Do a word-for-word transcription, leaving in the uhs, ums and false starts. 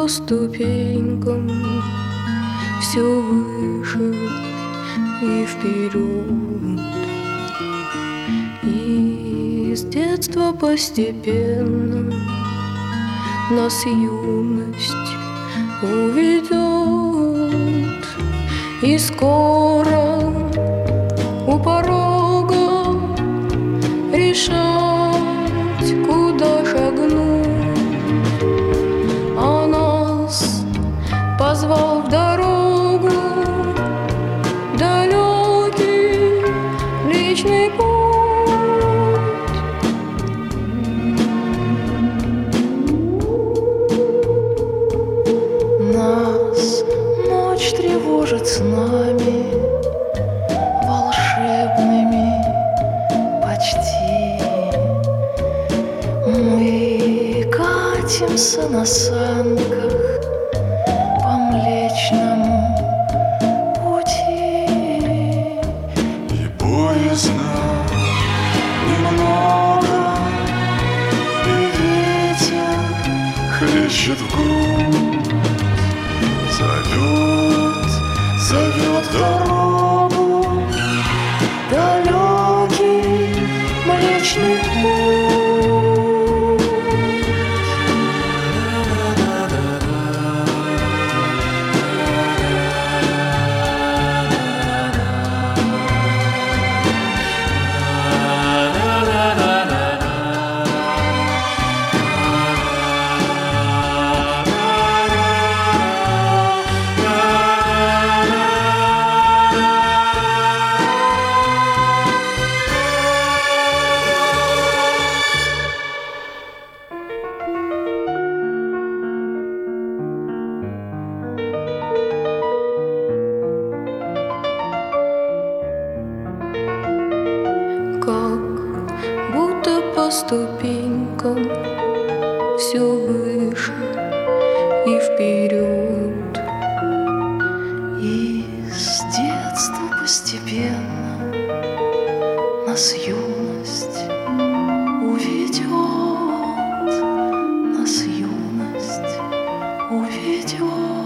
по ступенькам все выше и вперед. И с детства постепенно нас юность уведет, и скоро у порога решать, куда шагнуть. А нас позвал в дорогу далекий личный путь. Нас ночь тревожит с нами волшебными почти. Мы катимся на санках по Млечному пути, и поздно немного, и ветер хлещет в грудь, зовет, зовет дорогу Далекий Млечный путь. Как будто по ступенькам все выше и вперед. И с детства постепенно нас юность уведет, нас юность уведет.